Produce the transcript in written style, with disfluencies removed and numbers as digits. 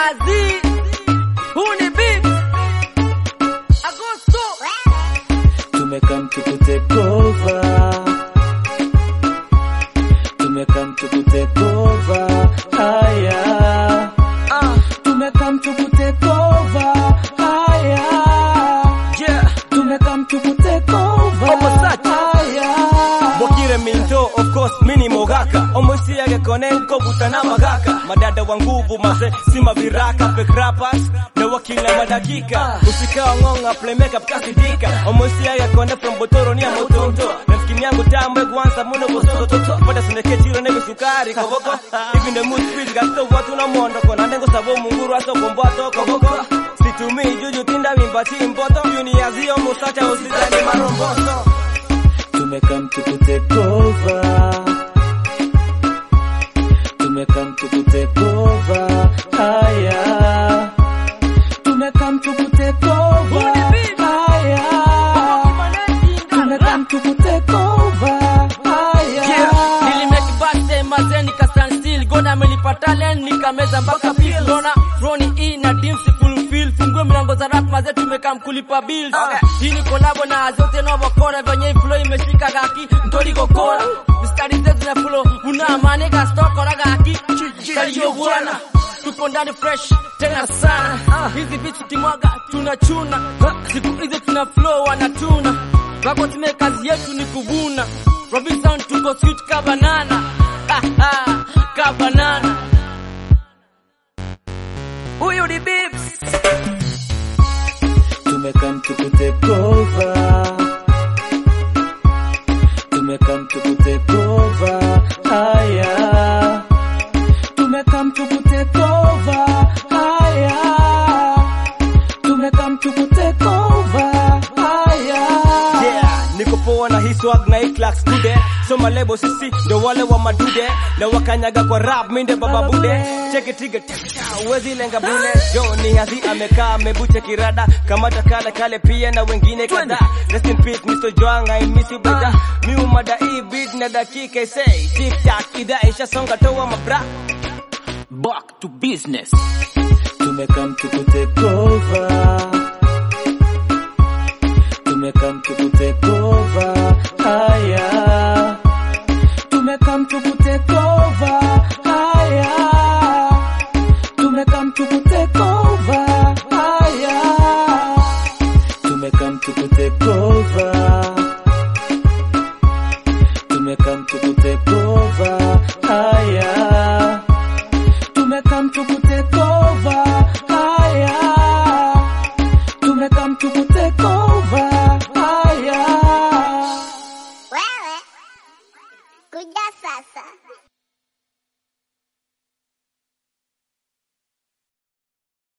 Azi Huni beat Agosto Tumekam to take over. Tumekam to take over. Haya. Tumekam to take over. Haya. Yeah. Tumekam to take over. Haya. Bokire minto of course mini mogaka. Omosi yake konenko butana magaka. Madada wa nguvu maze sima viraka fake rappers na wakila madakika. Usikawa ngonga play makeup kasidika. Omosi yake kone from botoro ni amotonto. Nafiki yangu tamu kwanza muno bosoto toto. Pada suneke chiro nebe sukari koboko. Even the mood speed gasto watu na mondo kona nengo sabo munguru aso kombato koboko. Situmi juju tinda mimbati mboto. Yuni yazio musacha usizani maromboso. Tumekam to take over. Tumekam to take over. Haya. Tumekam to take over. Haya. Tumekam to take over. Haya. Nilimeki birthday mazeni ka stand still. Gona amenipa talent nikameza mpaka pills. Gona Ronnie E na Dimsi fulfill. Fungue mlango za rap maze tumekam kulipa bills. Hii ni collabo na zote na wakora venye flow imeshika gaki. Ntori kokora. Mistari zetu na flow. Una amane ka stock kora gaki. Kaliyo bwana. Tupo ndani fresh tena sana. Hizi bitch kimwaga tunachuna. Siku hizi tuna flow wanatuna. Wako tume kazi yetu ni kuvuna. Robin sound tuko sweet ka banana. Ka banana. Huyu ni Bips. Tumekam to take over. Tumekam to take over. Haya. Tumekam to take over. Haya. Tumekam to take over. Haya. Yeah, niko poa na hii swag na hii clacks kude. So malebo sisi ndo wale wa madude. Na wakanyaga kwa rap minde baba bude. Check it tiga uwezi lenga bule. Yo ni hazi amekaa amebuche kirada. Kamata kale pia na wengine kada. Rest in peace Mr. Joang, I miss you brother. Mi umada hii beat na dakika say tic tac ida isha songa toa mabra. Back to business. Tumekam to take over. Tumekam to take over. Haya. Tumekam to take over.